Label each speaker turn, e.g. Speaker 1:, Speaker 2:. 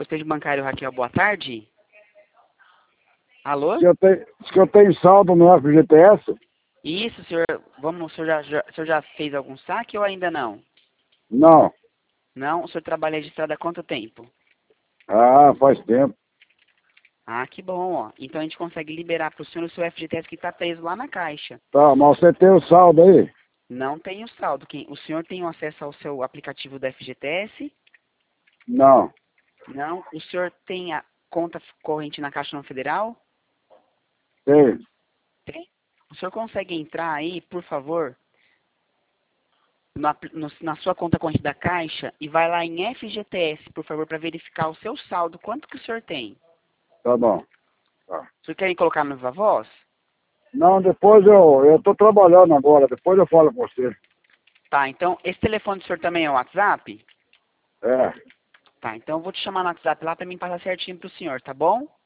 Speaker 1: correspondente bancário Raquel, boa tarde. Alô?
Speaker 2: Diz que eu tenho saldo no FGTS?
Speaker 1: Isso, senhor. Vamos, o senhor já fez algum saque ou ainda não?
Speaker 2: Não.
Speaker 1: Não? O senhor trabalha registrado há quanto tempo?
Speaker 2: Ah, faz tempo.
Speaker 1: Ah, que bom, ó. Então a gente consegue liberar para o senhor o seu FGTS que está preso lá na Caixa.
Speaker 2: Tá, mas você tem o saldo aí?
Speaker 1: Não tem o saldo. O senhor tem acesso ao seu aplicativo do FGTS?
Speaker 2: Não.
Speaker 1: Não. O senhor tem a conta corrente na Caixa Não Federal?
Speaker 2: Tem.
Speaker 1: Tem. O senhor consegue entrar aí, por favor, na sua conta corrente da Caixa e vai lá em FGTS, por favor, para verificar o seu saldo. Quanto que o senhor tem?
Speaker 2: Tá bom. Tá.
Speaker 1: O senhor quer colocar no Viva Voz?
Speaker 2: Não, depois eu tô trabalhando agora, depois eu falo com você.
Speaker 1: Tá, então esse telefone do senhor também é o WhatsApp?
Speaker 2: É.
Speaker 1: Tá, então eu vou te chamar no WhatsApp lá para mim passar certinho pro senhor, tá bom?